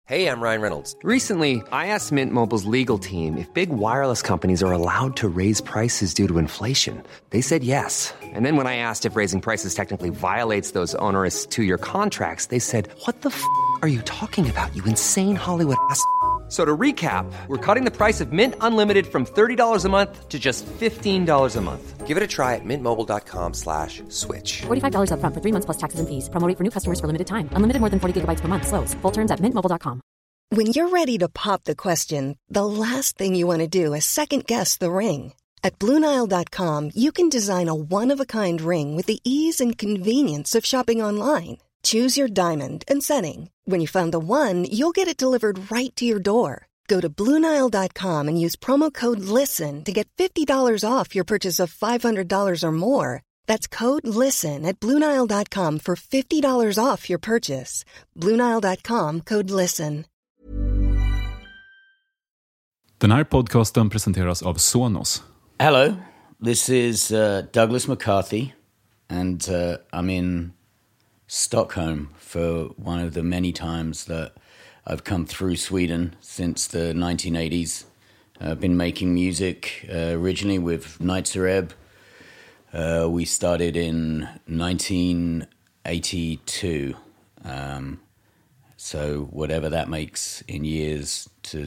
Hey, I'm Ryan Reynolds. Recently, I asked Mint Mobile's legal team if big wireless companies are allowed to raise prices due to inflation. They said yes. And then when I asked if raising prices technically violates those onerous two-year contracts, they said, "What the f*** are you talking about, you insane Hollywood ass?" So to recap, we're cutting the price of Mint Unlimited from $30 a month to just $15 a month. Give it a try at mintmobile.com/switch. $45 up front for 3 months plus taxes and fees. Promo rate for new customers for limited time. Unlimited more than 40 gigabytes per month. Slows full terms at mintmobile.com. When you're ready to pop the question, the last thing you want to do is second-guess the ring. At BlueNile.com, you can design a one-of-a-kind ring with the ease and convenience of shopping online. Choose your diamond and setting. When you find the one, you'll get it delivered right to your door. Go to BlueNile.com and use promo code LISTEN to get $50 off your purchase of $500 or more. That's code LISTEN at BlueNile.com for $50 off your purchase. BlueNile.com, code LISTEN. Den här podcasten presenteras av Sonos. Hello, this is Douglas McCarthy, and I'm in Stockholm for one of the many times that I've come through Sweden since the 1980s. I've been making music originally with Nights are Ebb. We started in 1982. So whatever that makes in years to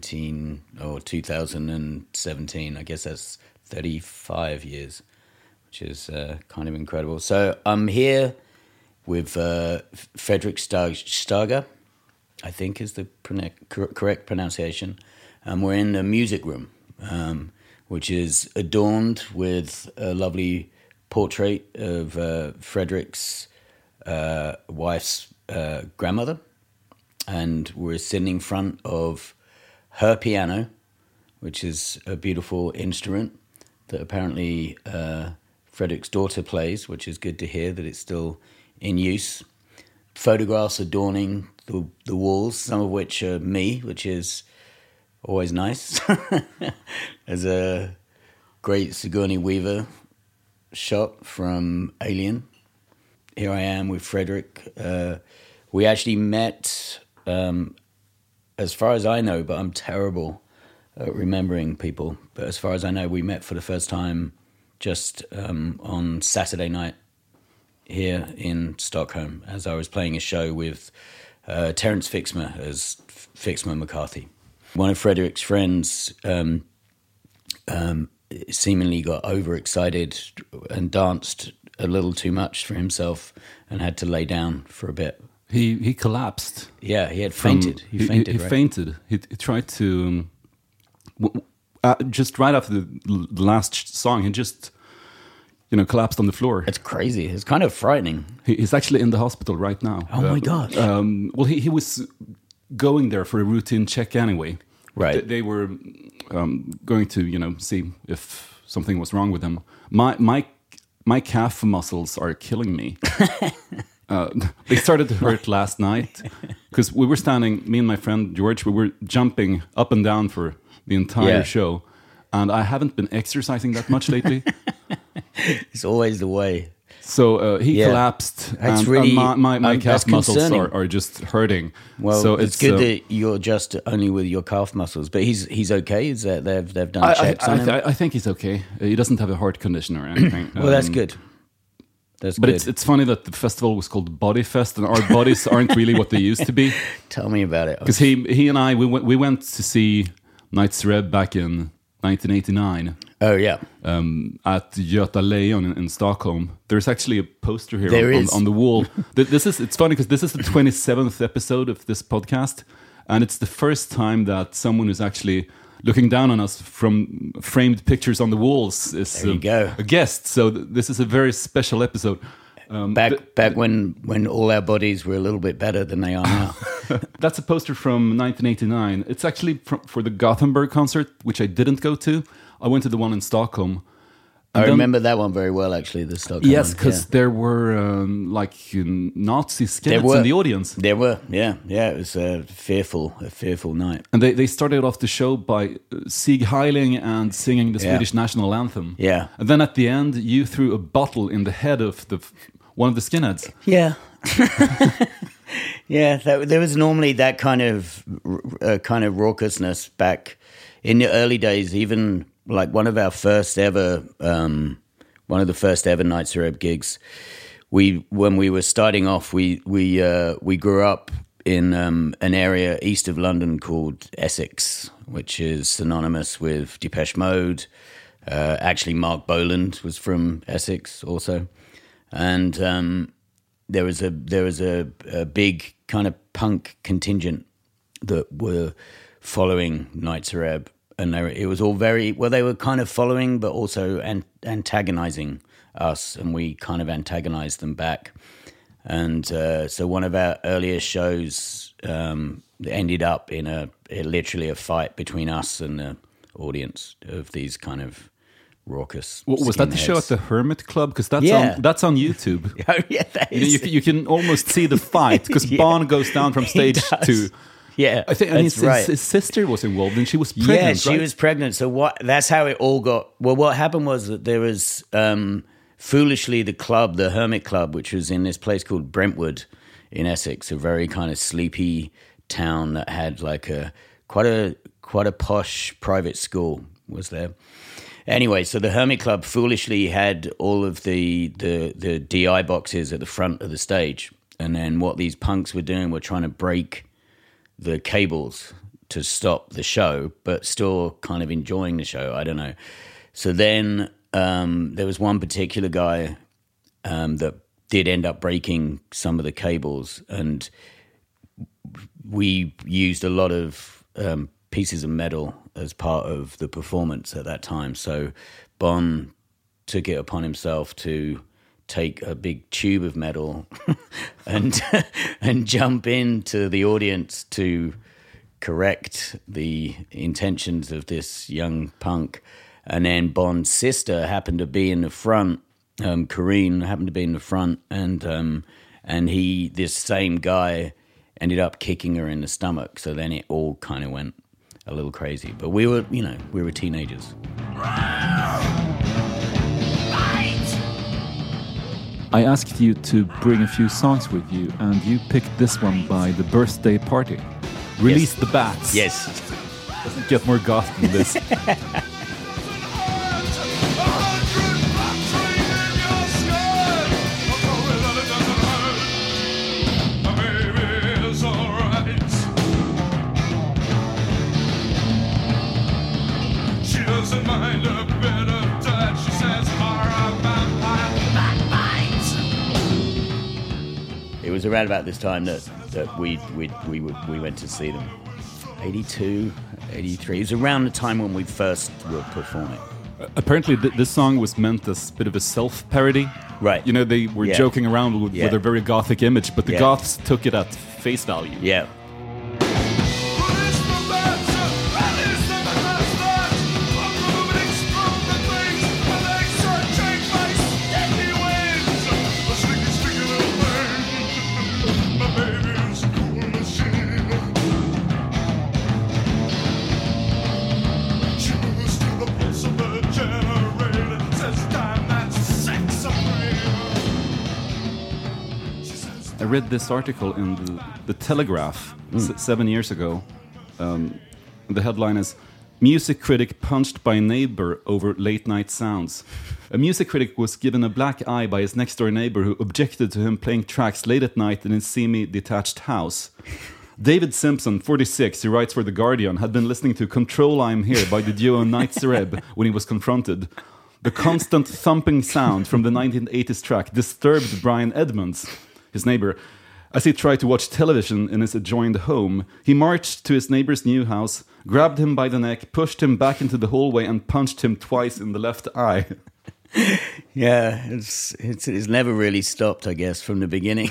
2017, I guess that's 35 years, which is kind of incredible. So I'm here with Fredrik Starga, I think is the correct pronunciation. We're in the music room, which is adorned with a lovely portrait of Fredrik's wife's grandmother. And we're sitting in front of her piano, which is a beautiful instrument that apparently Fredrik's daughter plays, which is good to hear that it's still in use. Photographs adorning the walls, some of which are me, which is always nice. There's a great Sigourney Weaver shot from Alien. Here I am with Fredrik. We actually met, as far as I know, but I'm terrible at remembering people. But as far as I know, we met for the first time just on Saturday night here in Stockholm as I was playing a show with Terence Fixmer as Fixmer McCarthy. One of Fredrik's friends seemingly got overexcited and danced a little too much for himself and had to lay down for a bit. He collapsed. Yeah, he had fainted. He fainted. He fainted. He tried to just right after the last song. He just collapsed on the floor. It's crazy. It's kind of frightening. He's actually in the hospital right now. Oh my God. Well, he was going there for a routine check anyway. Right. They were going to see if something was wrong with him. My calf muscles are killing me. They started to hurt last night because we were standing, me and my friend George, we were jumping up and down for the entire show. And I haven't been exercising that much lately. It's always the way. So he collapsed, and really, my calf muscles are just hurting. Well, so it's good that you're just only with your calf muscles. But he's okay. Is that they've done checks on him? I think he's okay. He doesn't have a heart condition or anything. Well, that's good. But it's funny that the festival was called Body Fest, and our bodies aren't really what they used to be. Tell me about it. Because he and I we went to see Nights are Ebb back in 1989. Oh yeah. At Göta Lejon in Stockholm. There's actually a poster here on the wall. It's funny because this is the 27th episode of this podcast, and it's the first time that someone who's actually looking down on us from framed pictures on the walls is a guest. So this is a very special episode. Back when all our bodies were a little bit better than they are now. That's a poster from 1989. It's actually for the Gothenburg concert, which I didn't go to. I went to the one in Stockholm. I remember that one very well, actually, the Stockholm Yes, because there were Nazi skinheads in the audience. There were, yeah. It was a fearful night. And they started off the show by Sieg Heiling and singing the Swedish national anthem. Yeah. And then at the end, you threw a bottle in the head of one of the skinheads. Yeah. Yeah, there was normally that kind of raucousness back in the early days. Even like one of the first ever Nights Arab gigs. When we were starting off, we grew up in an area east of London called Essex, which is synonymous with Depeche Mode. Actually, Mark Boland was from Essex also, and there was a big kind of punk contingent that were following Nights Arab, and it was all they were kind of following, but also antagonizing us, and we kind of antagonized them back. And so one of our earliest shows ended up in literally a fight between us and the audience of these kind of raucous. Was that the show at the Hermit Club? Because that's on YouTube. Oh yeah, that is. You can almost see the fight because Bon goes down from stage to. Yeah, I think his sister was involved, and she was pregnant. Yeah, she was pregnant. So that's how it all got. Well, what happened was that there was foolishly the Hermit Club, which was in this place called Brentwood in Essex, a very kind of sleepy town that had like quite a posh private school was there. Anyway, so the Hermit Club foolishly had all of the DI boxes at the front of the stage. And then what these punks were doing were trying to break the cables to stop the show, but still kind of enjoying the show. I don't know. So then there was one particular guy that did end up breaking some of the cables, and we used a lot of pieces of metal as part of the performance at that time. So Bon took it upon himself to take a big tube of metal and jump into the audience to correct the intentions of this young punk. And then Bon's sister happened to be in the front. Corrine happened to be in the front, and this same guy ended up kicking her in the stomach. So then it all kind of went a little crazy. But we were teenagers. I asked you to bring a few songs with you, and you picked this one by The Birthday Party. Release the Bats. Yes. Doesn't get more goth than this. It was around about this time that we went to see them. 82, 83. It was around the time when we first were performing. Apparently, this song was meant as a bit of a self-parody. Right. You know, they were joking around with their very gothic image, but the goths took it at face value. Yeah. I read this article in the Telegraph 7 years ago. The headline is, "Music critic punched by neighbor over late night sounds." A music critic was given a black eye by his next door neighbor who objected to him playing tracks late at night in his semi-detached house. David Simpson, 46, who writes for The Guardian, had been listening to Control I'm Here by the duo Nights Arab when he was confronted. The constant thumping sound from the 1980s track disturbed Brian Edmonds, his neighbor. As he tried to watch television in his adjoined home, he marched to his neighbor's new house, grabbed him by the neck, pushed him back into the hallway, and punched him twice in the left eye. Yeah, it's never really stopped, I guess, from the beginning.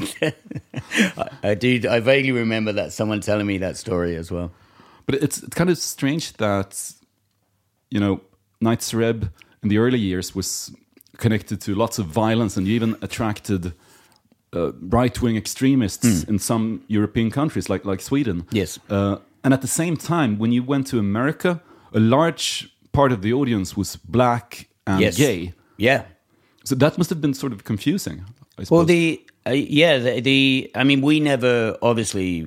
I vaguely remember that someone telling me that story as well. But it's kind of strange that, you know, Nights Arab in the early years was connected to lots of violence and even attracted right-wing extremists in some European countries, like Sweden. Yes. And at the same time, when you went to America, a large part of the audience was black and gay. Yeah. So that must have been sort of confusing, I suppose. Well, Yeah, I mean, we never, obviously,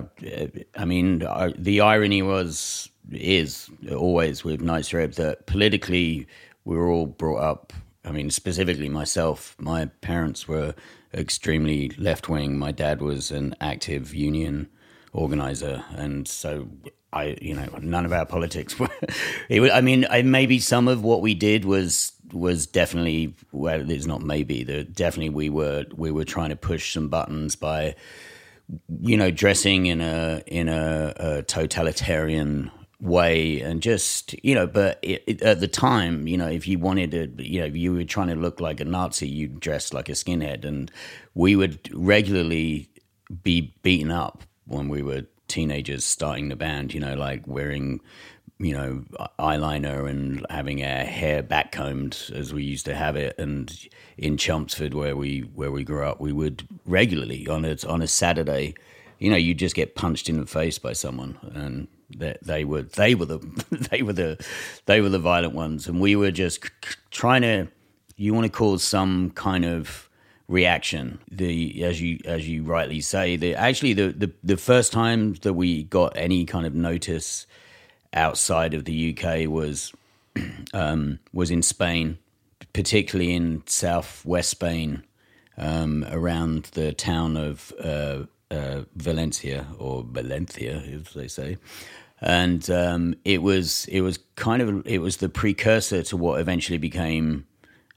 the irony is always with Night's Reb that politically we were all brought up, I mean, specifically myself, my parents were extremely left-wing. My dad was an active union organizer, and so none of our politics were. Maybe some of what we did was definitely, well, it's not maybe. Definitely, we were trying to push some buttons by, dressing in a totalitarian way, and just but at the time, if you wanted to, if you were trying to look like a Nazi, you dressed like a skinhead, and we would regularly be beaten up when we were teenagers starting the band, like wearing, eyeliner and having our hair backcombed as we used to have it. And in Chelmsford, where we grew up, we would regularly on a Saturday, you just get punched in the face by someone, and they were the violent ones, and we were just trying to, you want to cause some kind of reaction. As you rightly say, the first time that we got any kind of notice outside of the UK was in Spain, particularly in southwest Spain, around the town of Valencia, as they say. And it was the precursor to what eventually became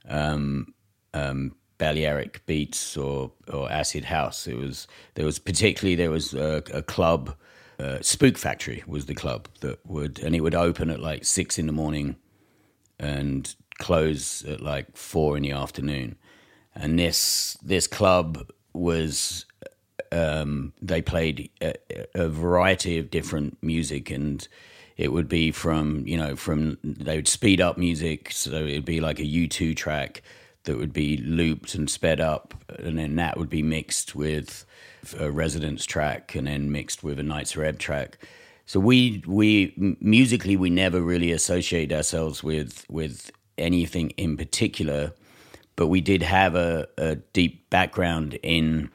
Balearic Beats or Acid House. There was a club, Spook Factory was the club it would open at like 6 a.m. and close at like 4 p.m. And this club was, they played a variety of different music, and it would be from they would speed up music, so it'd be like a U2 track that would be looped and sped up, and then that would be mixed with a Residents track, and then mixed with a Night's Reb track. So we musically, we never really associate ourselves with anything in particular, but we did have a deep background in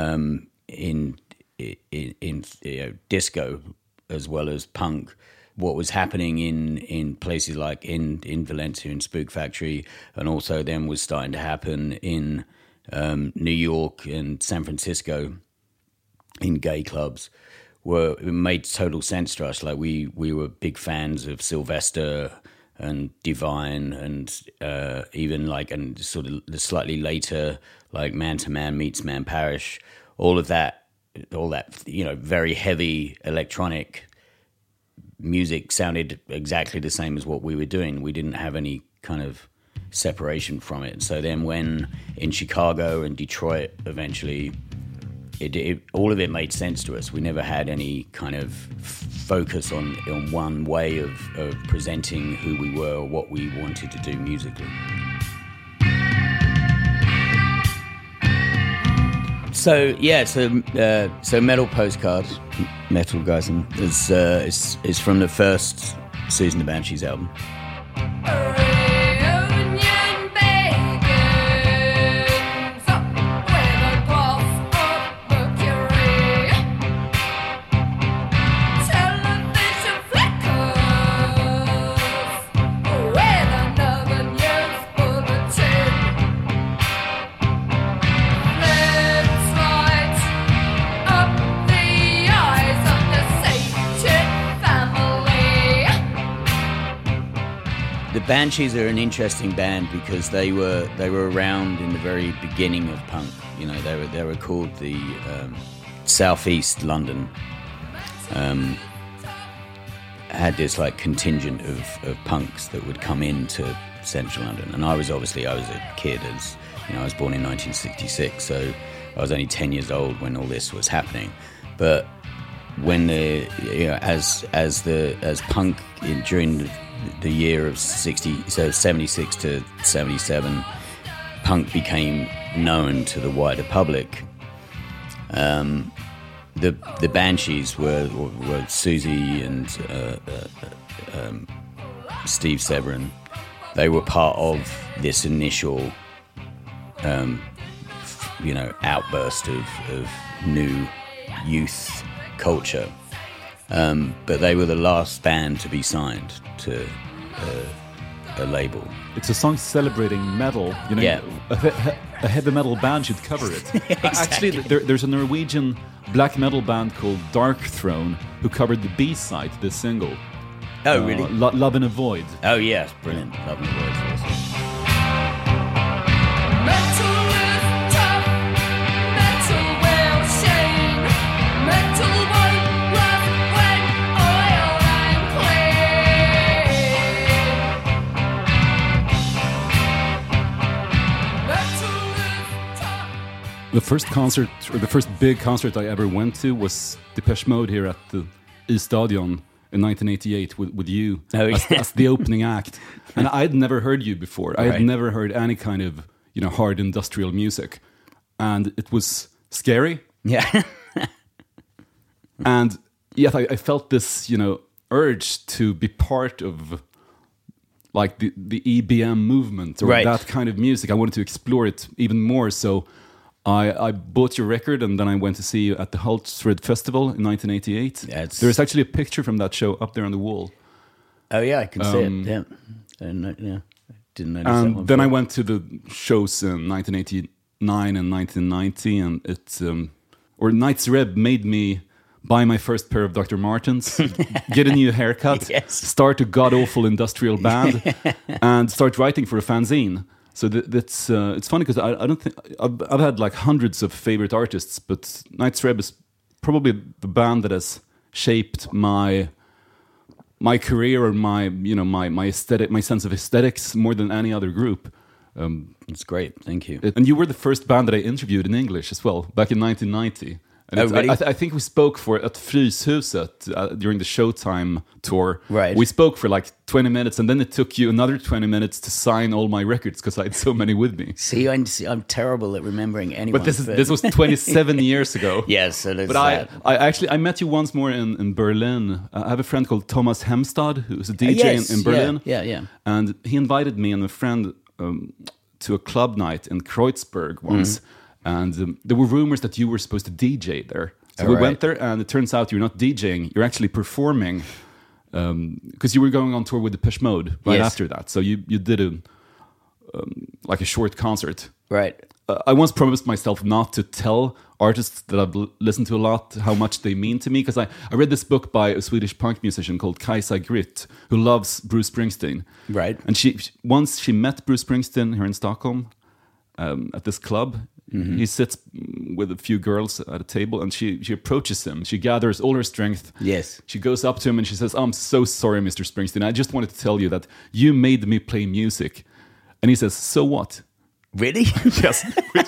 disco as well as punk. What was happening in places like in Valencia and Spook Factory, and also then was starting to happen in New York and San Francisco in gay clubs, it made total sense to us. Like we were big fans of Sylvester and Divine, and even like, and sort of the slightly later, like Man to Man Meets Man Parish, all that very heavy electronic music sounded exactly the same as what we were doing. We didn't have any kind of separation from it. So then when in Chicago and Detroit, eventually, all of it made sense to us. We never had any kind of focus on one way of presenting who we were or what we wanted to do musically. So Metal Postcard, Metal Geisen, is from the first Susan the Banshees album. Banshees are an interesting band because they were around in the very beginning of punk. They were called the Southeast London. Had this like contingent of punks that would come into Central London, and I was a kid, as I was born in 1966, so I was only 10 years old when all this was happening. But when as punk during the year of 76 to 77, punk became known to the wider public. The Banshees were Susie and Steve Severin. They were part of this initial outburst of new youth culture. But they were the last band to be signed to a label. It's a song celebrating metal. Yeah. A heavy metal band should cover it. Exactly. Actually, there's a Norwegian black metal band called Dark Throne who covered the B-side to this single. Oh, really? Love in a Void. Oh, yes, brilliant. Love in a Void. Awesome. The first concert, or the first big concert I ever went to, was Depeche Mode here at the E-Stadion in 1988 with you as the opening act. And I'd never heard you before. I had never heard any kind of hard industrial music, and it was scary. Yeah. And yet I felt this urge to be part of like the EBM movement or that kind of music. I wanted to explore it even more. So I bought your record, and then I went to see you at the Hultsfred Festival in 1988. There's actually a picture from that show up there on the wall. Oh yeah, I can see it. Yeah, and didn't notice that one. Then I went to the shows in 1989 and 1990, and Night's Reb made me buy my first pair of Dr. Martens, get a new haircut, start a god-awful industrial band, and start writing for a fanzine. So that's it's funny because I don't think I've had like hundreds of favorite artists, but Night's Reb is probably the band that has shaped my career or my aesthetic, my sense of aesthetics more than any other group. It's great, thank you. And you were the first band that I interviewed in English as well, back in 1990. And really? I think we spoke at Fryshuset during the Showtime tour. Right. We spoke for like 20 minutes, and then it took you another 20 minutes to sign all my records because I had so many with me. See, I'm terrible at remembering anyone. But this was 27 years ago. Yes, so that's but I met you once more in Berlin. I have a friend called Thomas Hemstad, who's a DJ in Berlin. Yeah. And he invited me and a friend to a club night in Kreuzberg once. And there were rumors that you were supposed to DJ there. So we went there, and it turns out you're not DJing. You're actually performing because you were going on tour with Depeche Mode after that. So you did a short concert. Right. I once promised myself not to tell artists that I've listened to a lot how much they mean to me, because I read this book by a Swedish punk musician called Kajsa Grytt, who loves Bruce Springsteen. Right. And she met Bruce Springsteen here in Stockholm at this club. Mm-hmm. He sits with a few girls at a table, and she approaches him. She gathers all her strength. Yes. She goes up to him and she says, "I'm so sorry, Mr. Springsteen. I just wanted to tell you that you made me play music." And he says, "So what?" Really? Yes.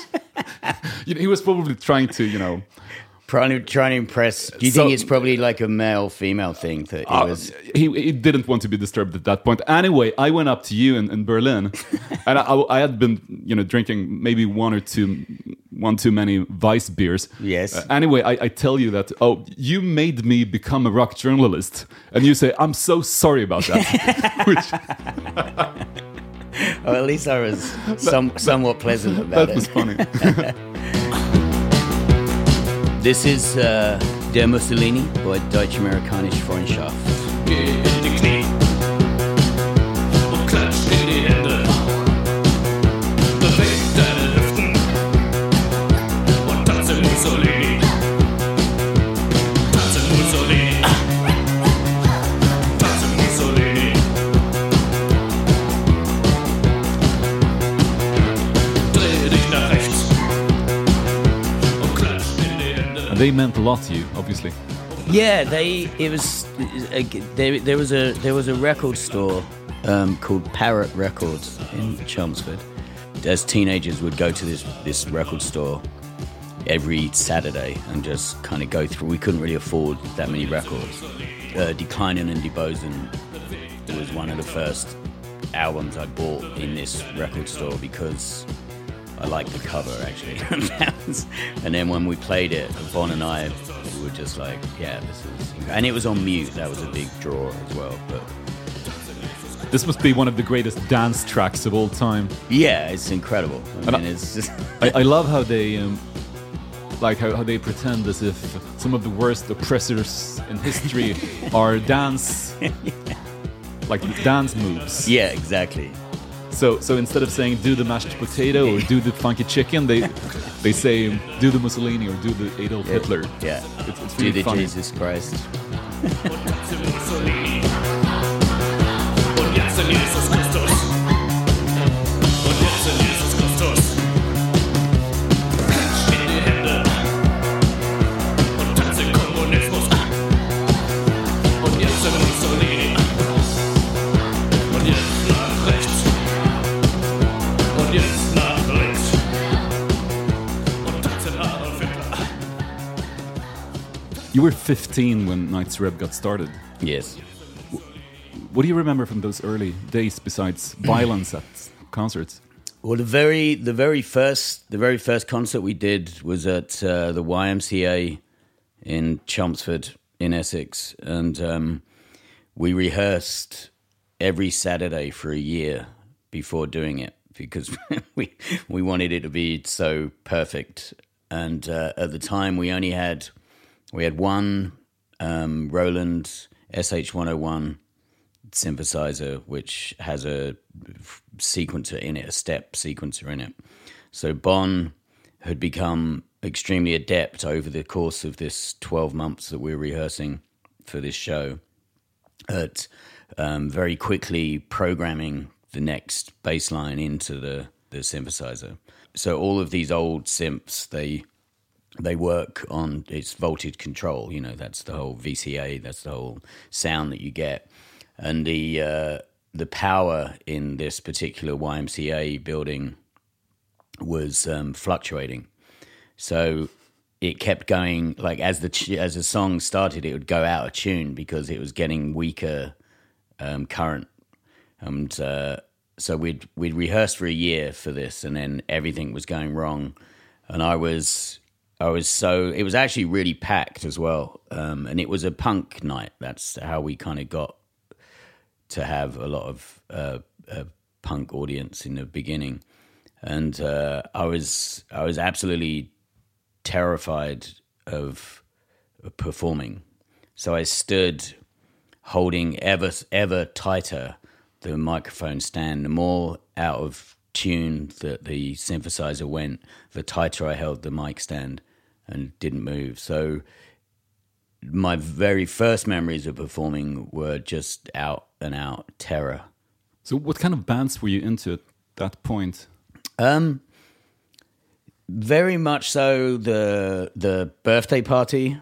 He was probably trying to, trying to impress. Do you think it's probably like a male-female thing that he was? He didn't want to be disturbed at that point. Anyway, I went up to you in Berlin, and I had been, drinking maybe one too many Weiss beers. Yes. Anyway, I tell you that, you made me become a rock journalist, and you say, "I'm so sorry about that." Well, at least I was somewhat pleasant about that was funny. This is Der Mussolini by Deutsch-Amerikanische Freundschaft. Geh in die Knie und klatsch in die Hände. Beweg deine Hüften und tanze Mussolini. Tanze Mussolini. Tanze Mussolini. Dreh dich nach rechts und klatsch in die Hände. And they meant a lot to you, obviously. Yeah, there was a record store called Parrot Records in Chelmsford. As teenagers, would go to this record store every Saturday and just kind of go through. We couldn't really afford that many records. Declining and DeBosen was one of the first albums I bought in this record store because I liked the cover, actually. And then when we played it, Von and I were just like, yeah, this is... And it was on mute. That was a big draw as well. But This must be one of the greatest dance tracks of all time. Yeah, it's incredible. I mean, it's just I love how they like how they pretend as if some of the worst oppressors in history are dance moves. yeah, exactly. So instead of saying do the mashed potato or do the funky chicken, they say do the Mussolini or do the Adolf Hitler. Yeah, It's do really the funny. Jesus Christ. Und tanze Mussolini. Und jetzt in Jesus Christus. Und jetzt in Jesus Christus. Klatsch in die Hände. Und tanze Kommunismus. Und jetzt in Mussolini. Und jetzt nach rechts. Und jetzt nach links. Und tanze Adolf Hitler. You were 15 when Night's Reb got started. Yes. What do you remember from those early days besides violence at concerts? Well, the very first concert we did was at the YMCA in Chelmsford in Essex, and we rehearsed every Saturday for a year before doing it because we wanted it to be so perfect. And at the time, we had one Roland SH-101 synthesizer, which has a sequencer in it, a step sequencer in it. So Bon had become extremely adept over the course of this 12 months that we were rehearsing for this show at very quickly programming the next bass line into the synthesizer. So all of these old synths, they work on its voltage control. You know, that's the whole VCA, that's the whole sound that you get. And the power in this particular YMCA building was fluctuating. So it kept going, like as the song started, it would go out of tune because it was getting weaker current. And so we'd rehearsed for a year for this, and then everything was going wrong. And it was actually really packed as well. And it was a punk night. That's how we kind of got to have a lot of a punk audience in the beginning. And I was absolutely terrified of performing. So I stood holding ever tighter the microphone stand. The more out of tune that the synthesizer went, the tighter I held the mic stand and didn't move. So my very first memories of performing were just out and out terror. So what kind of bands were you into at that point? Very much so the Birthday Party.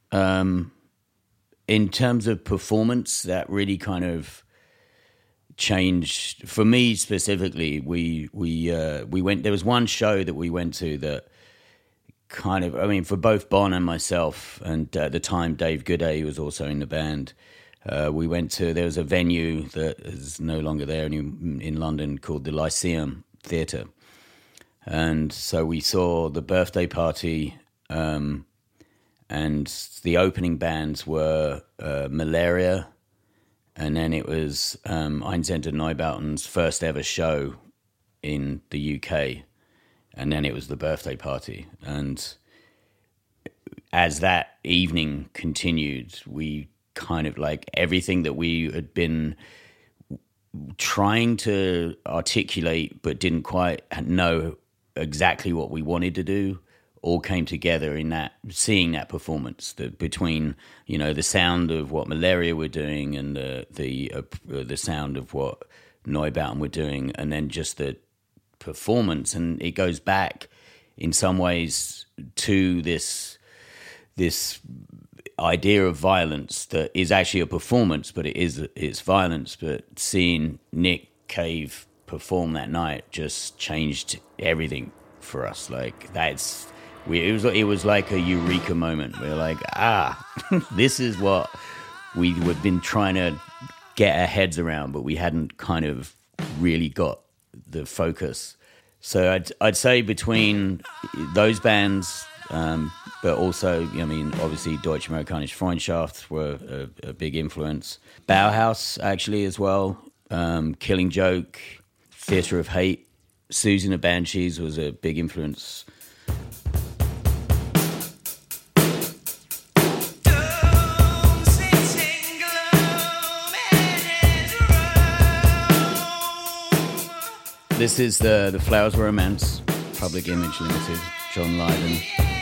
In terms of performance, that really kind of changed for me specifically. We went. There was one show that we went to that kind of, I mean, for both Bon and myself, and at the time Dave Gooday was also in the band. We went to, there was a venue that is no longer there in London called the Lyceum Theatre. And so we saw the Birthday Party, and the opening bands were Malaria, and then it was Einzehnte Neubauten's first ever show in the UK, and then it was the Birthday Party. And as that evening continued, we kind of, like, everything that we had been trying to articulate but didn't quite know exactly what we wanted to do all came together in that, seeing that performance, between, you know, the sound of what Malaria were doing and the sound of what Neubauten were doing, and then just the performance. And it goes back in some ways to this idea of violence that is actually a performance, but it's violence. But seeing Nick Cave perform that night just changed everything for us. Like, it was like a eureka moment. We're like, this is what we've been trying to get our heads around, but we hadn't kind of really got the focus. So I'd say between those bands, but also, I mean, obviously Deutsche Amerikanische Freundschaft were a big influence. Bauhaus, actually, as well. Killing Joke, Theatre of Hate. Susie and the Banshees was a big influence. This is the Flowers Romance, Public Image Limited, John Lydon.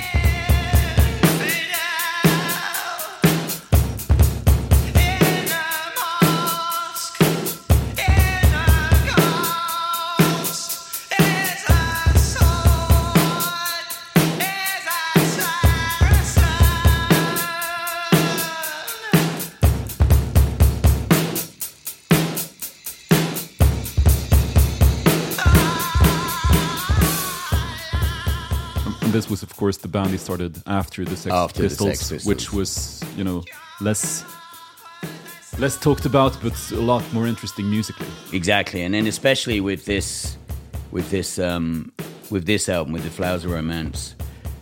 This was, of course, the band he started after the Sex Pistols, which was, you know, less talked about, but a lot more interesting musically. Exactly, and then especially with this album, with the Flowers of Romance,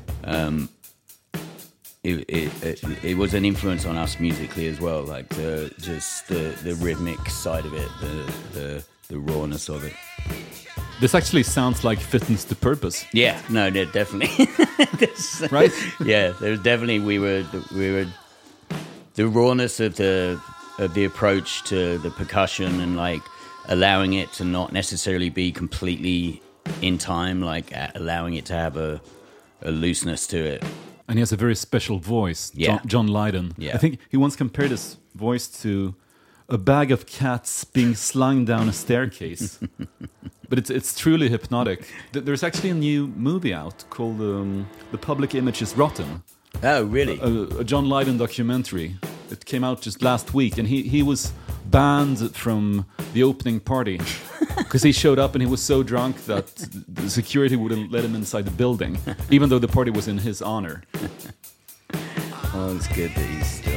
it was an influence on us musically as well. Like the rhythmic side of it, the rawness of it. This actually sounds like Fitness to Purpose. Yeah, no, definitely. Right? Yeah, there's definitely we were the rawness of the approach to the percussion and like allowing it to not necessarily be completely in time, like allowing it to have a looseness to it. And he has a very special voice, Yeah. John Lydon. Yeah. I think he once compared his voice to a bag of cats being slung down a staircase. But it's truly hypnotic. There's actually a new movie out called The Public Image is Rotten. Oh, really? A John Lydon documentary. It came out just last week, and he was banned from the opening party because he showed up and he was so drunk that the security wouldn't let him inside the building, even though the party was in his honor. Oh, it's good that he's still...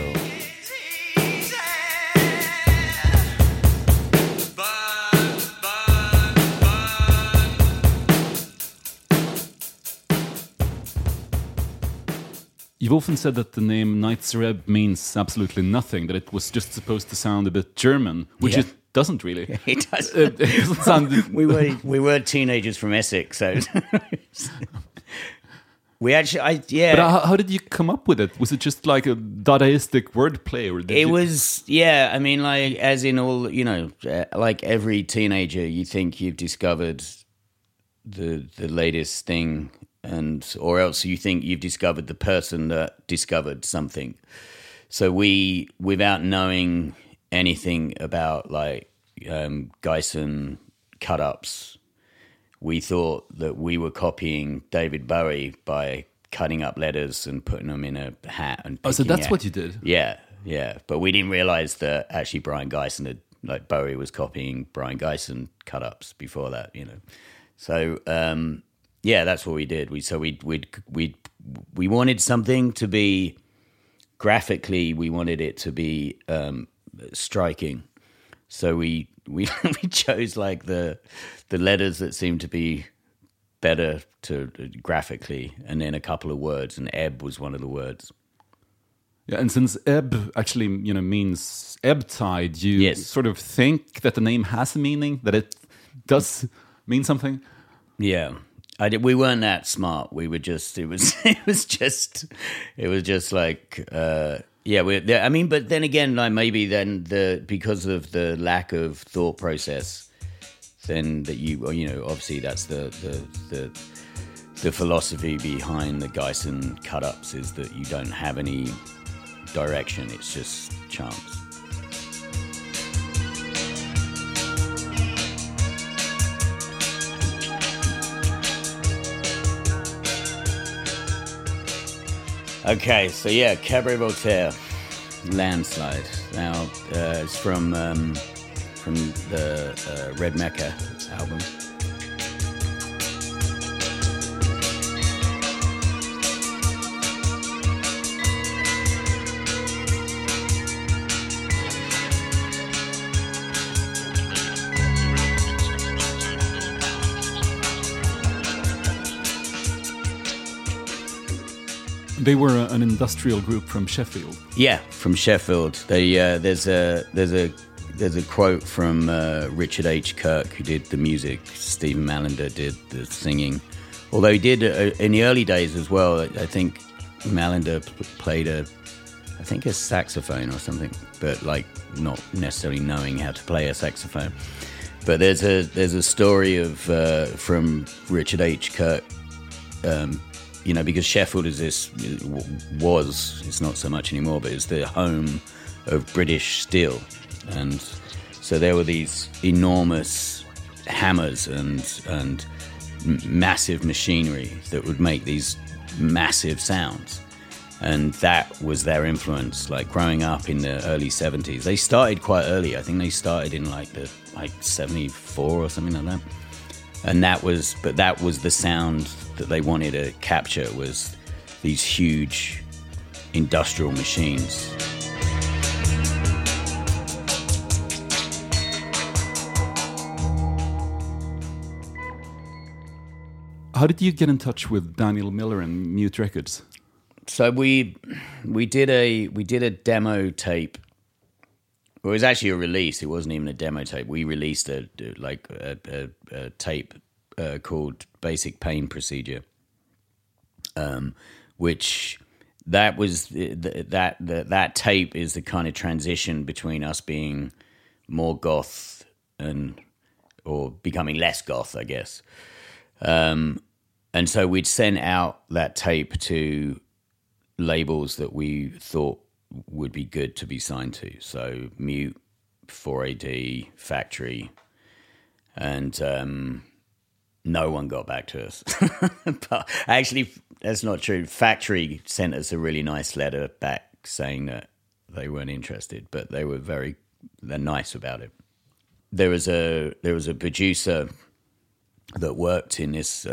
You've often said that the name Night's Reb means absolutely nothing, that it was just supposed to sound a bit German, which Yeah. it doesn't really. It does. It doesn't sound... we were teenagers from Essex, so... We actually, But how did you come up with it? Was it just like a Dadaistic wordplay? Or it was, yeah, I mean, like, as in all, you know, like every teenager, you think you've discovered the latest thing, or else you think you've discovered the person that discovered something. So we, without knowing anything about like Geisen cut-ups, we thought that we were copying David Bowie by cutting up letters and putting them in a hat. And so picking that's out. what you did? Yeah. But we didn't realize that actually Brian Geisen had, like, Bowie was copying Brian Geisen cut-ups before that, you know. So, yeah, that's what we did. We wanted something to be graphically. We wanted it to be striking. So we chose like the letters that seemed to be better to graphically, and then a couple of words. And ebb was one of the words. Yeah, and since ebb actually, you know, means ebb tide, you sort of think that the name has a meaning, that it does mean something. Yeah. We weren't that smart. We were just. It was just like. I mean, but then again, like maybe then because of the lack of thought process, then that you know, obviously that's the philosophy behind the Geisen cut-ups is that you don't have any direction. It's just chance. Okay, so yeah, Cabaret Voltaire, Landslide. Now it's from the Red Mecca album. They were an industrial group from Sheffield. Yeah, from Sheffield. They there's a there's a quote from Richard H. Kirk, who did the music. Stephen Mallender did the singing. Although he did in the early days as well. I think Mallender played a saxophone or something, but like not necessarily knowing how to play a saxophone. But there's a story of from Richard H. Kirk. Because Sheffield it's not so much anymore, but it's the home of British steel. And so there were these enormous hammers and massive machinery that would make these massive sounds. And that was their influence, like growing up in the early 70s. They started quite early. I think they started in like 74 or something like that. And that was the sound that they wanted to capture, was these huge industrial machines. How did you get in touch with Daniel Miller and Mute Records? So we did a demo tape. Well, it was actually a release. It wasn't even a demo tape. We released a tape called Basic Pain Procedure, which that was that tape is the kind of transition between us being more goth or becoming less goth, I guess. And so we'd sent out that tape to labels that we thought would be good to be signed to. So Mute, 4AD, Factory, and no one got back to us. But actually, that's not true. Factory sent us a really nice letter back saying that they weren't interested, but they're nice about it. There was a producer that worked in this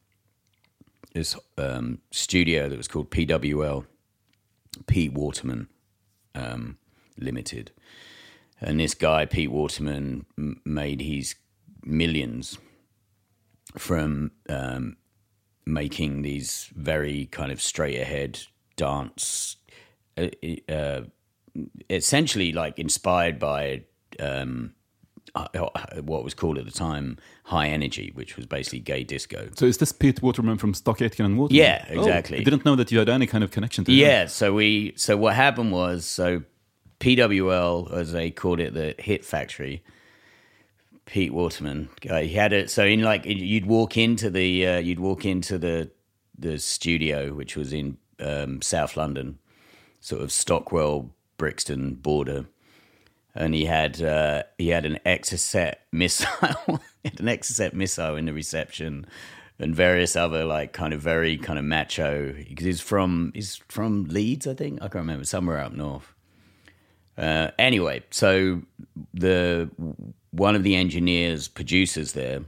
studio that was called PWL, Pete Waterman Limited. And this guy, Pete Waterman, made his millions from making these very kind of straight ahead dance, essentially like inspired by what was called at the time High Energy, which was basically gay disco. So is this Pete Waterman from Stock Aitken and Waterman? Yeah, exactly. I didn't know that you had any kind of connection to him. Yeah, so what happened was, PWL, as they called it, the Hit Factory, Pete Waterman, he had it. So you'd walk into the studio, which was in South London, sort of Stockwell, Brixton border. And he had an Exocet missile, in the reception, and various other very macho. Because he's from Leeds, I think. I can't remember, somewhere up north. Anyway, so one of the producers there,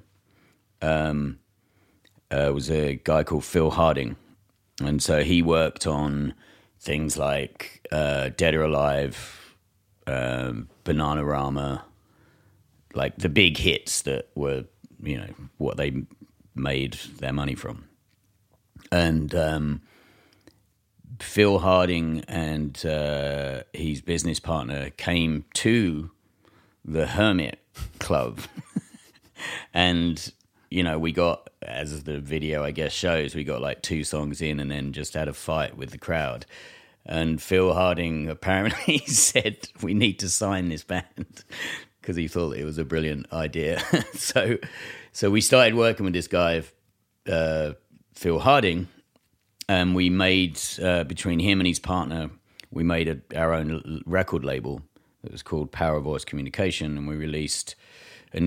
was a guy called Phil Harding, and so he worked on things like Dead or Alive, Bananarama, like the big hits that were, what they made their money from. And Phil Harding and his business partner came to the Hermit Club. And, we got, as the video, I guess, shows, we got like 2 songs in and then just had a fight with the crowd. And Phil Harding apparently said, we need to sign this band, because he thought it was a brilliant idea. So we started working with this guy, Phil Harding, and we made, between him and his partner, we made our own record label that was called Power Voice Communication, and we released a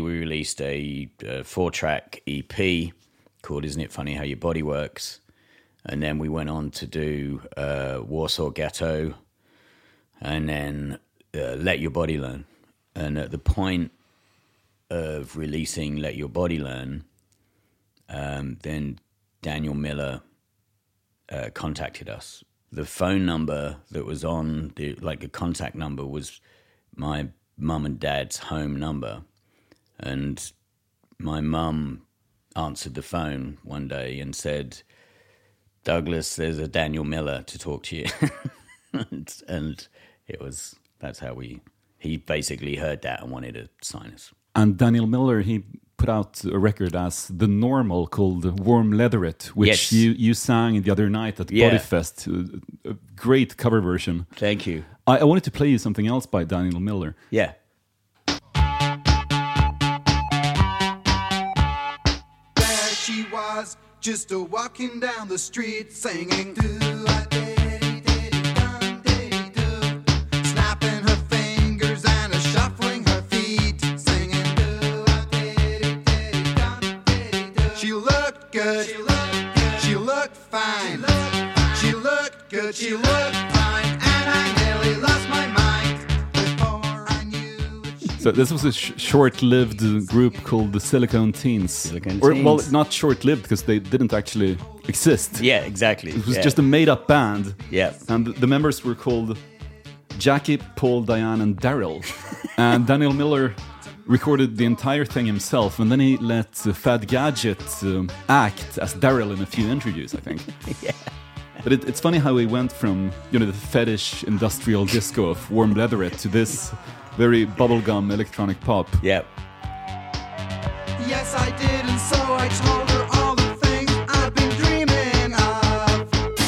4-track EP called Isn't It Funny How Your Body Works? And then we went on to do Warsaw Ghetto, and then Let Your Body Learn. And at the point of releasing Let Your Body Learn, then Daniel Miller contacted us. The phone number that was on, the contact number, was my mum and dad's home number. And my mum answered the phone one day and said, Douglas, there's a Daniel Miller to talk to you. and that's how he he basically heard that and wanted to sign us. And Daniel Miller, he put out a record as The Normal called Warm Leatherette, which you sang the other night at Bodyfest. A great cover version. Thank you. I wanted to play you something else by Daniel Miller. Yeah. There she was, just walking down the street singing do-a-diddy-diddy-dum-diddy-do, snapping her fingers and shuffling her feet, singing do-a-diddy-diddy-dum-diddy-do. She looked good, she looked fine, she looked good, she looked fine, and I nearly lost my mind before I knew it. So this was a short-lived group called the Silicone Teens. Well, not short-lived because they didn't actually exist. Yeah, exactly. It was just a made-up band. Yeah. And the members were called Jackie, Paul, Diane, and Daryl. And Daniel Miller recorded the entire thing himself, and then he let Fad Gadget act as Daryl in a few interviews, I think. Yeah. But it's funny how he went from, the fetish industrial disco of Warm Leatherette to this very bubblegum electronic pop. Yep. Yes, I did, and so I told her all the things I've been dreaming of.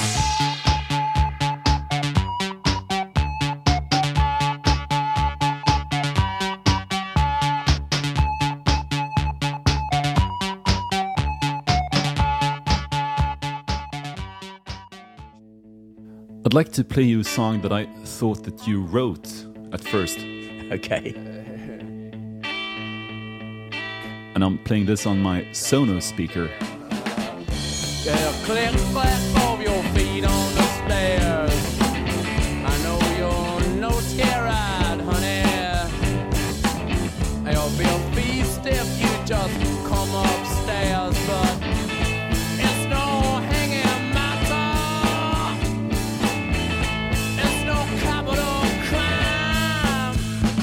I'd like to play you a song that I thought that you wrote at first. Okay. And I'm playing this on my Sonos speaker. Yeah, click back of your feet on the stairs. I know you're no scared, honey. You'll be a beast if you just come upstairs, but it's no hanging matter. It's no capital crime.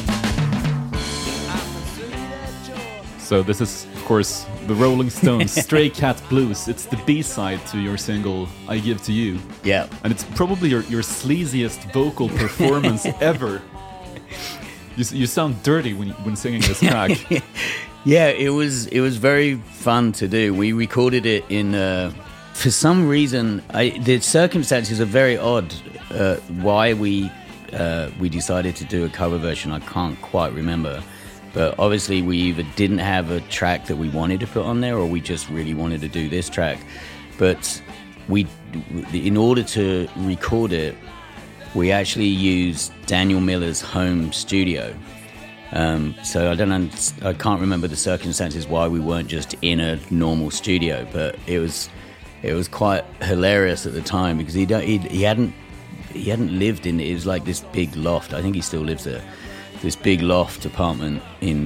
I can see that you're So this is, of course, the Rolling Stones' Stray Cat Blues. It's the B-side to your single, I Give to You. Yeah. And it's probably your sleaziest vocal performance ever. You sound dirty when singing this track. Yeah, it was very fun to do. We recorded it in for some reason the circumstances are very odd. Why we decided to do a cover version, I can't quite remember. But obviously we either didn't have a track that we wanted to put on there, or we just really wanted to do this track. But in order to record it, we actually used Daniel Miller's home studio. So I can't remember the circumstances why we weren't just in a normal studio, but it was quite hilarious at the time because he hadn't lived in it. It was like this big loft. I think he still lives there. This big loft apartment in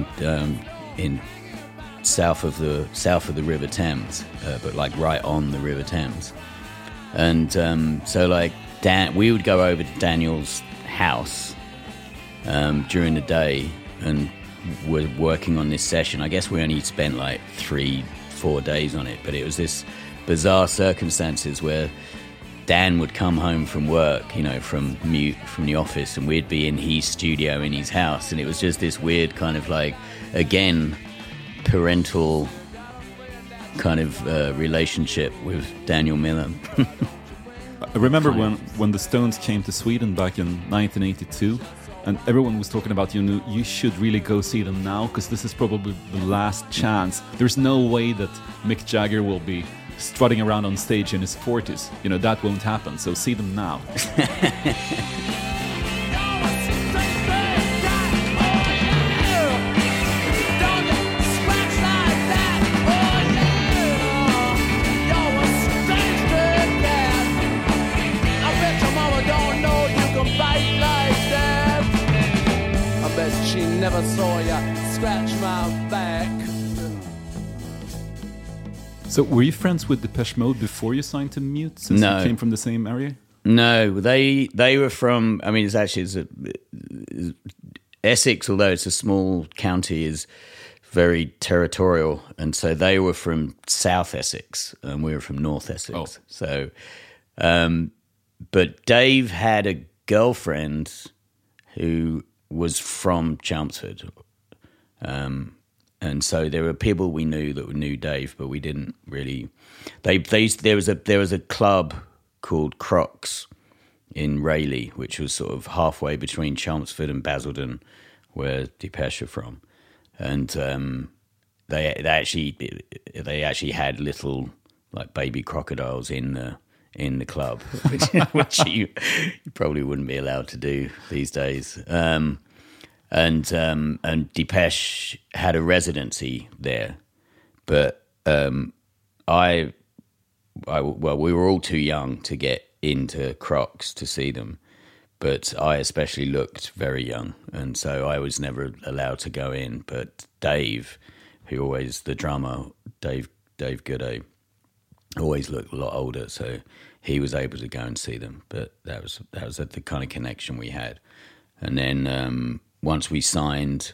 south of the River Thames, but like right on the River Thames. And so like we would go over to Daniel's house during the day and were working on this session. I guess we only spent like 3-4 days on it, but it was this bizarre circumstances where Dan would come home from work, from the office, and we'd be in his studio in his house, and it was just this weird kind of like, again, parental kind of relationship with Daniel Miller. I remember when the Stones came to Sweden back in 1982, and everyone was talking about, you should really go see them now, because this is probably the last chance. There's no way that Mick Jagger will be strutting around on stage in his 40s. That won't happen, so see them now. She never saw ya scratch my back. So were you friends with Depeche Mode before you signed to Mute, since you came from the same area? No, they were from, I mean, it's Essex, although it's a small county, is very territorial, and so they were from South Essex and we were from North Essex. Oh. So but Dave had a girlfriend who was from Chelmsford. And so there were people we knew that knew Dave, but we didn't really. There was a club called Crocs in Rayleigh, which was sort of halfway between Chelmsford and Basildon, where Depeche are from, and they actually had little like baby crocodiles in the club, which you probably wouldn't be allowed to do these days. And Depeche had a residency there, but we were all too young to get into Crocs to see them, but I especially looked very young, and so I was never allowed to go in. But Dave, the drummer, Dave Gooday, always looked a lot older, so he was able to go and see them. But that was the kind of connection we had. And then once we signed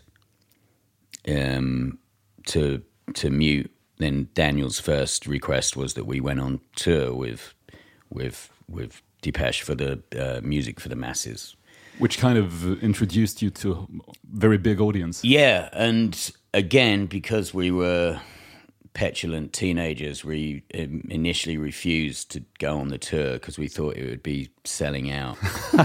to Mute, then Daniel's first request was that we went on tour with Depeche for the Music for the Masses, which kind of introduced you to a very big audience. Yeah, and again, because we were petulant teenagers, we initially refused to go on the tour because we thought it would be selling out.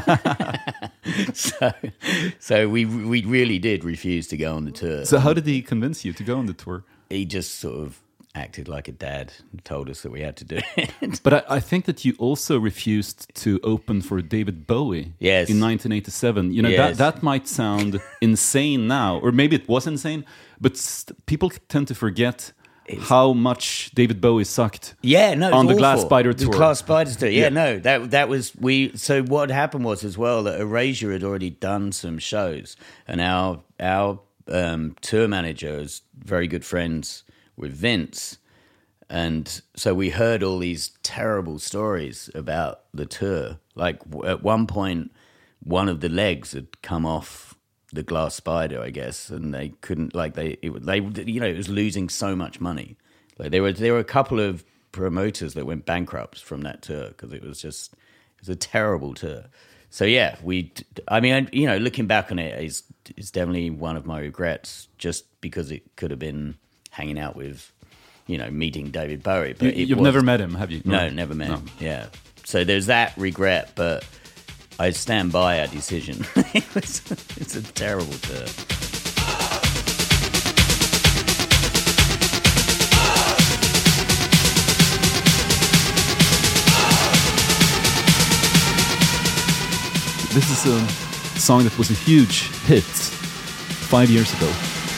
so we really did refuse to go on the tour. So how did he convince you to go on the tour? He just sort of acted like a dad and told us that we had to do it. But I think that you also refused to open for David Bowie yes. in 1987. You know, yes. that might sound insane now, or maybe it was insane, but people tend to forget how much David Bowie sucked. Yeah, no, on the awful. Glass Spider tour. The Glass Spider tour. Yeah, no, that was we. So what happened was as well that Erasure had already done some shows, and our tour manager is very good friends with Vince, and so we heard all these terrible stories about the tour. Like at one point, one of the legs had come off the Glass Spider, I guess, and they couldn't it was losing so much money. Like there were a couple of promoters that went bankrupt from that tour because it was a terrible tour. So yeah, looking back on it, it's definitely one of my regrets, just because it could have been hanging out with, meeting David Bowie. But you've never met him, have you? No, never met him. Yeah. So there's that regret, but I stand by our decision. It's a terrible tour. This is a song that was a huge hit 5 years ago.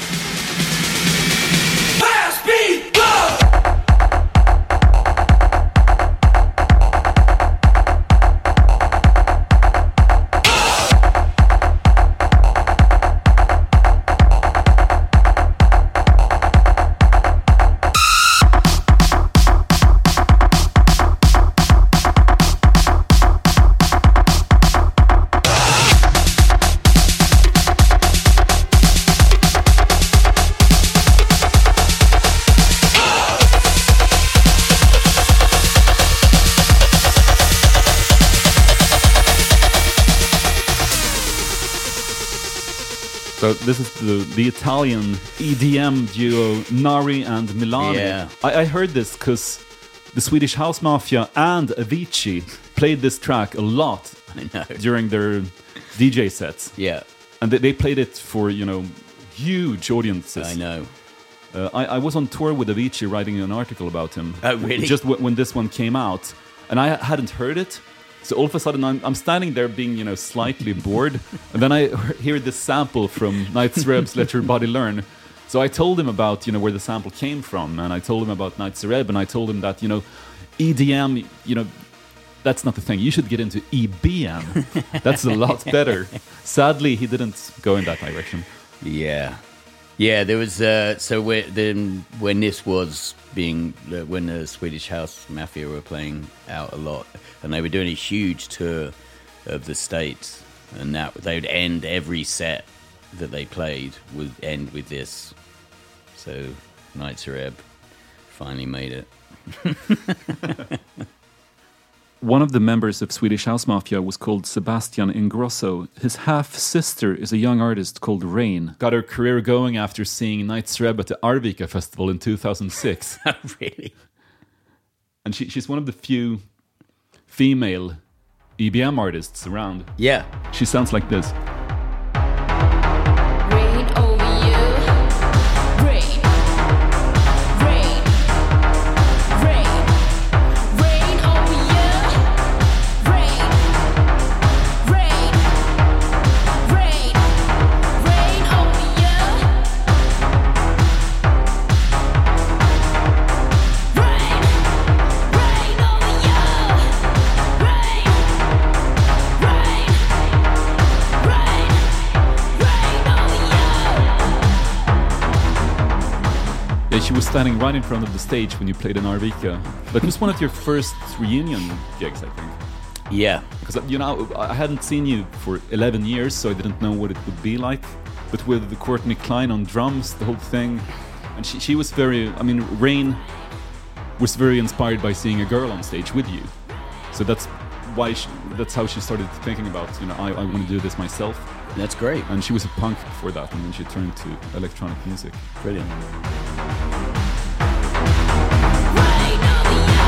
So this is the Italian EDM duo Nari and Milani. Yeah. I heard this because the Swedish House Mafia and Avicii played this track a lot during their DJ sets. Yeah. And they played it for, huge audiences. I know. I was on tour with Avicii writing an article about him. Oh, really? Just when this one came out. And I hadn't heard it. So all of a sudden, I'm standing there being, slightly bored. And then I hear this sample from Night's Reb's Let Your Body Learn. So I told him about, where the sample came from. And I told him about Night's Reb. And I told him that, EDM, that's not the thing. You should get into EBM. That's a lot better. Sadly, he didn't go in that direction. Yeah. Yeah, there was... when this was being... when the Swedish House Mafia were playing out a lot, and they were doing a huge tour of the States, and that they would end every set that they played would end with this. So Night's Reb finally made it. one of the members of Swedish House Mafia was called Sebastian Ingrosso. His half-sister is a young artist called Rain. Got her career going after seeing Nights Reb at the Arvika Festival in 2006. Really? And she's one of the few female EBM artists around. Yeah. She sounds like this. Rain over you. Rain. Rain. Rain. Rain over you. Rain. Rain. Rain. Rain over you. Rain. Rain over you. Rain. Rain. Rain. Rain over you. Yeah, she was standing right in front of the stage when you played in Arvika. That was one of your first reunion gigs, I think. Yeah. Because, you know, I hadn't seen you for 11 years, so I didn't know what it would be like. But with Courtney Klein on drums, the whole thing. And she was very, I mean, Rain was very inspired by seeing a girl on stage with you. So that's why, that's how she started thinking about, you know, I want to do this myself. That's great. And she was a punk before that, and then she turned to electronic music. Brilliant. Rain over you.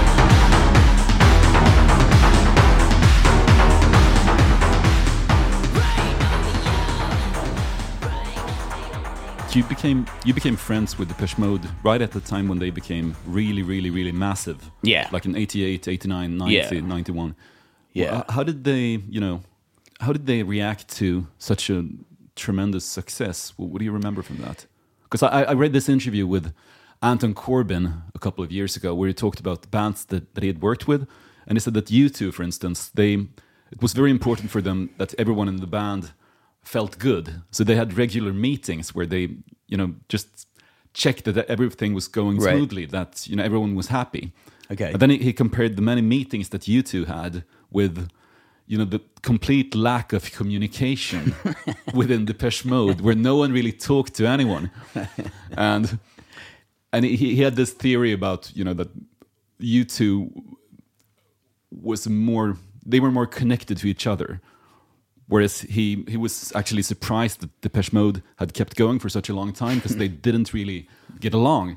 You became friends with Depeche Mode right at the time when they became really, really, really massive. Yeah. Like in 88, 89, 90, Yeah. 91. Yeah. Well, how did they, you know, how did they react to such a tremendous success? What do you remember from that? Because I read this interview with Anton Corbijn a couple of years ago where he talked about the bands that he had worked with. And he said that U2, for instance, it was very important for them that everyone in the band felt good. So they had regular meetings where they, you know, just checked that everything was going Right. smoothly, that, you know, everyone was happy. Okay. And then he compared the many meetings that you two had with, you know, the complete lack of communication within Depeche Mode, where no one really talked to anyone. And he had this theory about, you know, that you two they were more connected to each other. Whereas he was actually surprised that Depeche Mode had kept going for such a long time because they didn't really get along.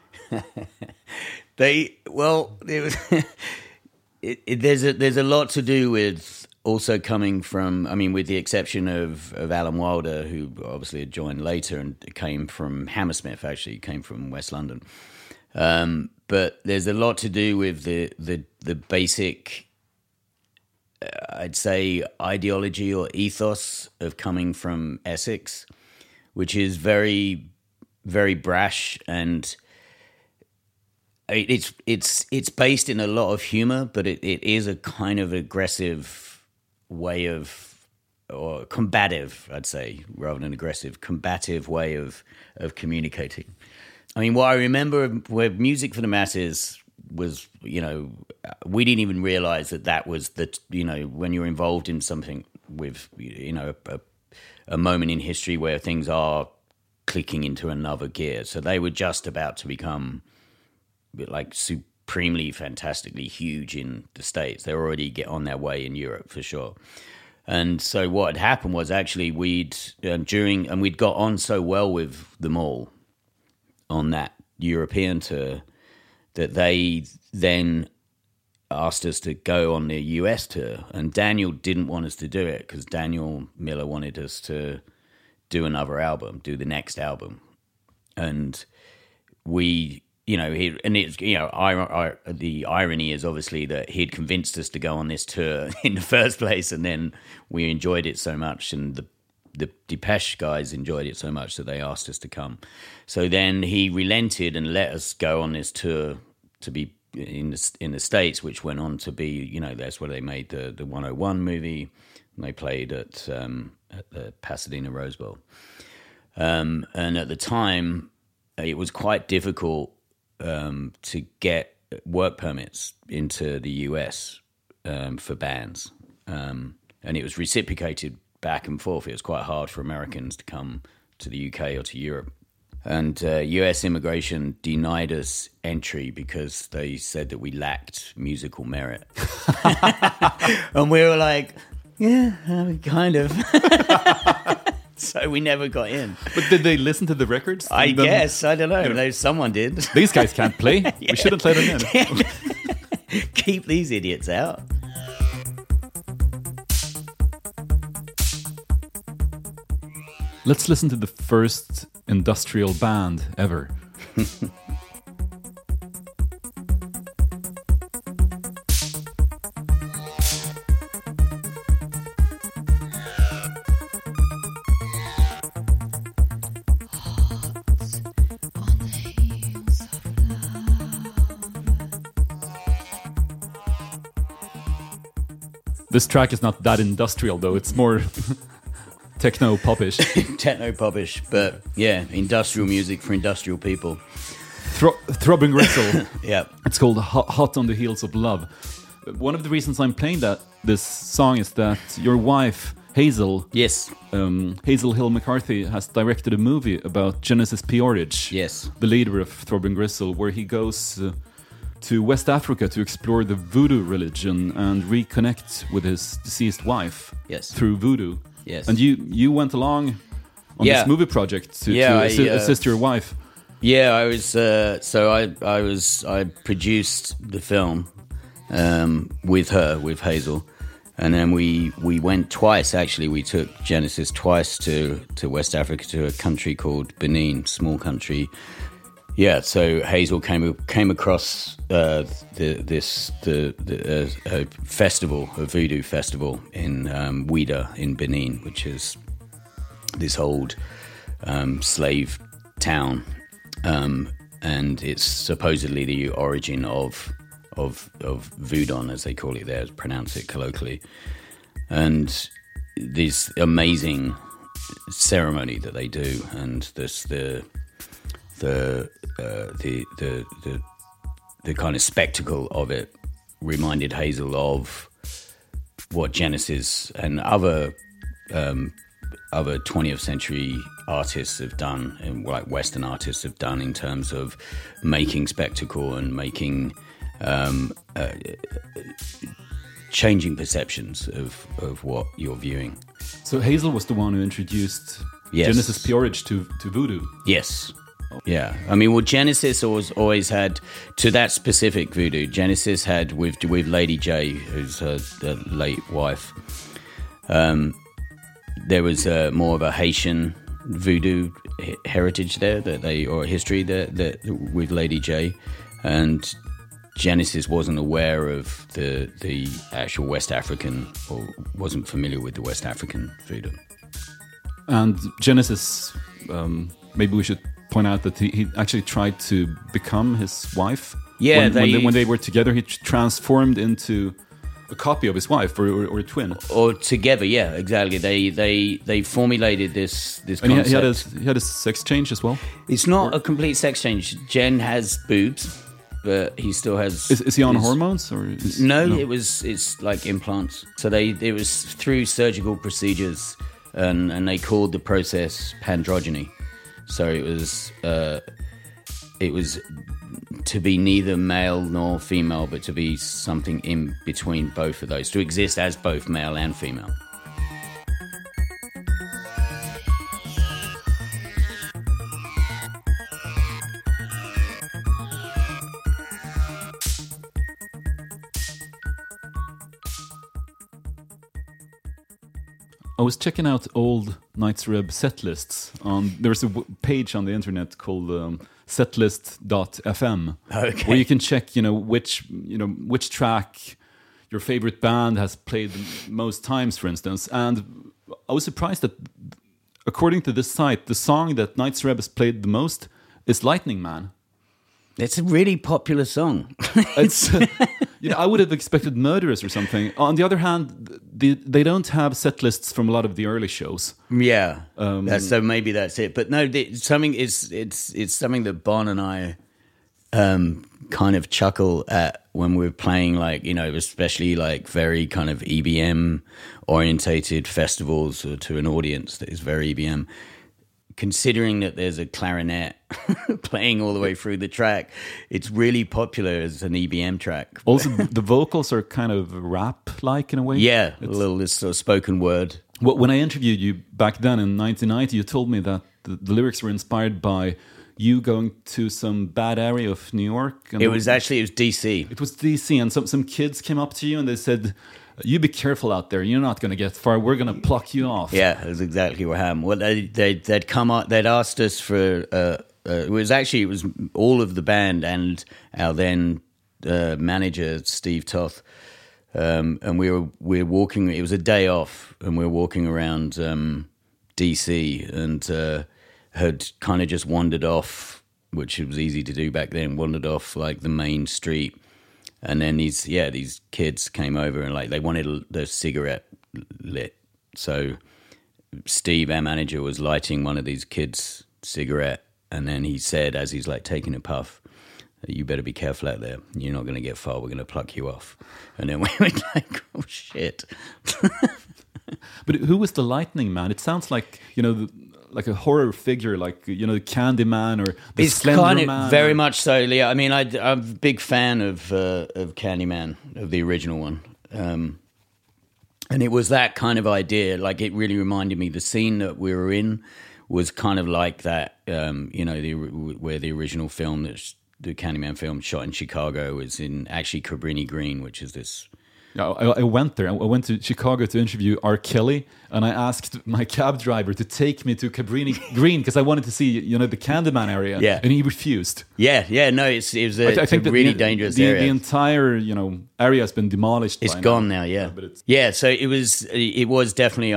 It was there's a lot to do with also coming from, I mean, with the exception of Alan Wilder, who obviously had joined later and came from Hammersmith, actually came from West London. But there's a lot to do with the basic, I'd say, ideology or ethos of coming from Essex, which is very, very brash, and it's based in a lot of humor, but it is a kind of aggressive way of, or combative, I'd say, rather than aggressive, combative way of communicating. I mean, what I remember with Music for the Masses was, you know, we didn't even realize that was you know, when you're involved in something with, you know, a moment in history where things are clicking into another gear. So they were just about to become like supremely, fantastically huge in the States. They were already on their way in Europe for sure. And so what had happened was actually we'd got on so well with them all on that European tour that they then asked us to go on the US tour. And Daniel didn't want us to do it because Daniel Miller wanted us to do another album, do the next album. And we, you know, the irony is obviously that he'd convinced us to go on this tour in the first place, and then we enjoyed it so much, and the Depeche guys enjoyed it so much that they asked us to come. So then he relented and let us go on this tour to be in the States, which went on to be, you know, that's where they made the 101 movie, and they played at the Pasadena Rose Bowl. And at the time, it was quite difficult to get work permits into the US for bands. And it was reciprocated back and forth. It was quite hard for Americans to come to the UK or to Europe. And U.S. immigration denied us entry because they said that we lacked musical merit. And we were like, yeah, kind of. So we never got in. But did they listen to the records? I Then- guess. I don't know. Someone did. These guys can't play. We shouldn't let them in. Keep these idiots out. Let's listen to the first industrial band ever. This track is not that industrial, though. It's more techno-popish. Techno-popish, but yeah, industrial music for industrial people. Throbbing Gristle. Yeah. It's called Hot on the Heels of Love. One of the reasons I'm playing this song is that your wife, Hazel, Yes. Hazel Hill McCarthy, has directed a movie about Genesis P-Orridge, Yes. the leader of Throbbing Gristle, where he goes to West Africa to explore the voodoo religion and reconnect with his deceased wife. Yes. Through voodoo. Yes. And you went along on Yeah. this movie project to assist your wife. Yeah, I was. I produced the film with her, with Hazel, and then we went twice. Actually, we took Genesis twice to West Africa, to a country called Benin, small country. Yeah, so Hazel came across a festival, a voodoo festival in Ouida in Benin, which is this old slave town, and it's supposedly the origin of voodoo, as they call it there, pronounce it colloquially, and this amazing ceremony that they do, and this the kind of spectacle of it reminded Hazel of what Genesis and other 20th century artists have done, and like Western artists have done, in terms of making spectacle and making changing perceptions of what you're viewing. So Hazel was the one who introduced Yes. Genesis P-Orridge to voodoo. Yes. Yeah. I mean, well, Genesis always had, to that specific voodoo, Genesis had with Lady J, who's her late wife, there was more of a Haitian voodoo heritage there, or history that with Lady J, and Genesis wasn't aware of the actual West African, or wasn't familiar with the West African voodoo. And Genesis, maybe we should point out that he actually tried to become his wife. Yeah, when they were together, he transformed into a copy of his wife, or a twin. Or together, yeah, exactly. They formulated this And concept. he had a sex change as well. It's not a complete sex change. Jen has boobs, but he still has. Is he on his- hormones or? No, it's like implants. So it was through surgical procedures, and they called the process pandrogyny. So it was to be neither male nor female, but to be something in between both of those, to exist as both male and female. I was checking out old Night's Reb set lists. There's a page on the internet called setlist.fm, Okay. where you can check, which track your favorite band has played the most times, for instance. And I was surprised that, according to this site, the song that Night's Reb has played the most is Lightning Man. It's a really popular song. It's, I would have expected Murderers or something. On the other hand, they don't have set lists from a lot of the early shows. Yeah, so maybe that's it. But no, it's something something that Bon and I kind of chuckle at when we're playing, like, especially like very kind of EBM orientated festivals, or to an audience that is very EBM. considering that there's a clarinet playing all the way through the track, it's really popular as an EBM track. Also, the vocals are kind of rap-like in a way. Yeah, a little this sort of spoken word. Well, when I interviewed you back then in 1990, you told me that the lyrics were inspired by you going to some bad area of New York. And It was DC. It was DC, and some kids came up to you and they said, "You be careful out there. You're not going to get far. We're going to pluck you off." Yeah, that's exactly what happened. Well, they'd come up. They'd asked us for. It was all of the band and our then manager Steve Toth, and we were walking. It was a day off, and we were walking around DC, and had kind of just wandered off, which was easy to do back then. Wandered off like the main street. And then these kids came over and like they wanted their cigarette lit. So Steve, our manager, was lighting one of these kids' cigarette, and then he said, as he's like taking a puff, "You better be careful out there. You're not going to get far. We're going to pluck you off." And then we were like, "Oh shit!" But who was the Lightning Man? It sounds like like a horror figure, like the Candyman or the Slender kind of Man. Very much so. Yeah, I mean, I'm a big fan of Candyman, of the original one, and it was that kind of idea. Like, it really reminded me. The scene that we were in was kind of like that. Where the original film, the Candyman film, shot in Chicago, was in actually Cabrini Green, which is this. I went there. I went to Chicago to interview R. Kelly, and I asked my cab driver to take me to Cabrini Green because I wanted to see, the Candyman area. Yeah. And he refused. Yeah. No, it was a really dangerous area. The entire, area has been demolished. It's gone now. Yeah. But it's... Yeah. So it was definitely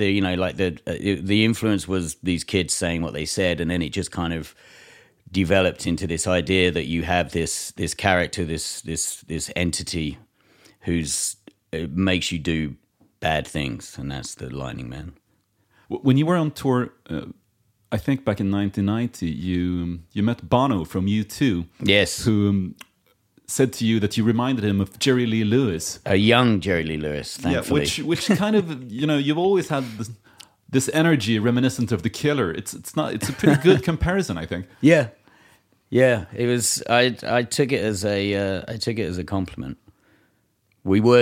the influence was these kids saying what they said, and then it just kind of developed into this idea that you have this character, this entity, it makes you do bad things, and that's the Lightning Man. When you were on tour, I think back in 1990, you met Bono from U2. Yes. Who said to you that you reminded him of Jerry Lee Lewis. A young Jerry Lee Lewis, thankfully. Yeah, which kind of, you've always had this energy reminiscent of The Killer. It's a pretty good comparison, I think. Yeah. It was. I took it as a compliment. We were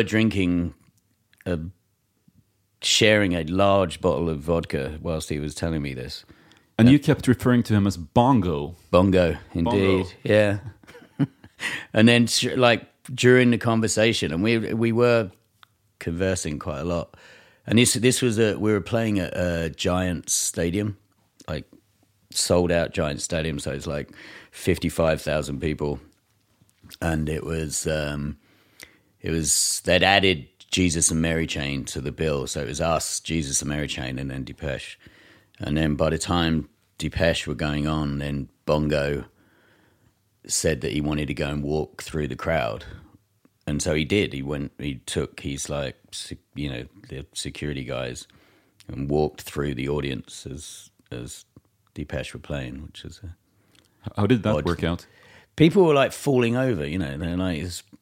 sharing a large bottle of vodka whilst he was telling me this. And you kept referring to him as Bongo. Bongo, indeed. Bongo. Yeah. And then, during the conversation, and we were conversing quite a lot. And this was we were playing at a Giants stadium, like sold out Giants stadium. So it's like 55,000 people. And it was they'd added Jesus and Mary Chain to the bill, so it was us, Jesus and Mary Chain, and then Depeche. And then by the time Depeche were going on, then Bongo said that he wanted to go and walk through the crowd, and so he did. He's like, the security guys, and walked through the audience as Depeche were playing, which is how did that odd. work out? People were like falling over, they're like,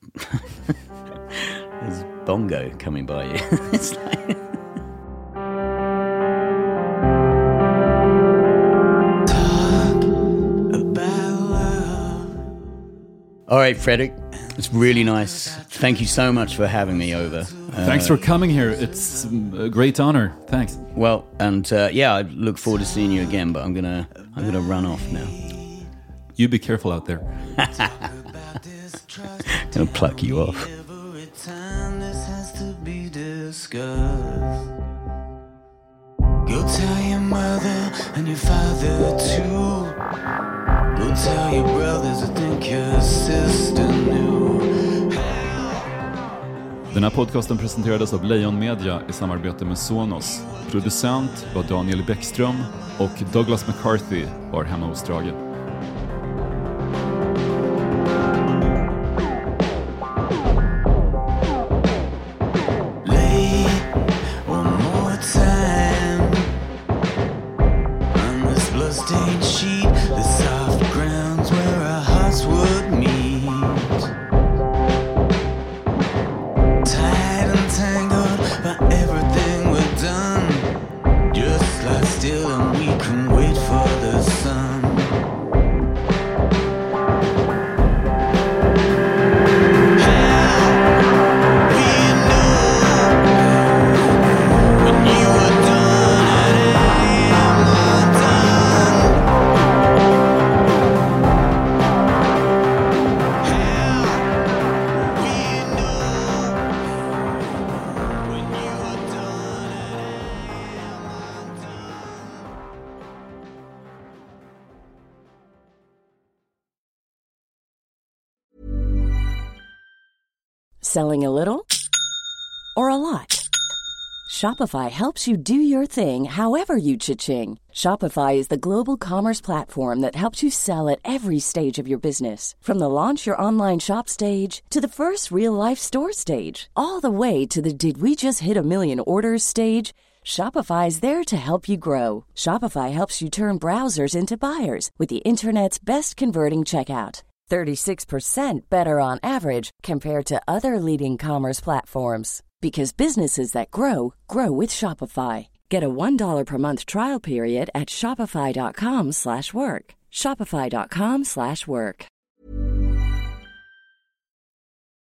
there's Bongo coming by you. It's like... All right, Fredrik, it's really nice. Thank you so much for having me over. Thanks for coming here. It's a great honor. Thanks. Well, and I look forward to seeing you again, but I'm gonna run off now. You be careful out there. Gonna pluck you off. Go tell your mother and your father too. Go tell your brothers, I think your sister knew. Den här podcasten presenterades av Lejon Media i samarbete med Sonos. Producent var Daniel Bäckström och Douglas McCarthy var hemma hos Drage. Everything we've done, just lie still and we can wait Selling a little or a lot? Shopify helps you do your thing however you cha-ching. Shopify is the global commerce platform that helps you sell at every stage of your business. From the launch your online shop stage to the first real-life store stage, all the way to the did we just hit a million orders stage. Shopify is there to help you grow. Shopify helps you turn browsers into buyers with the internet's best converting checkout. 36% better on average compared to other leading commerce platforms. Because businesses that grow, grow with Shopify. Get a $1 per month trial period at shopify.com/work. Shopify.com/work.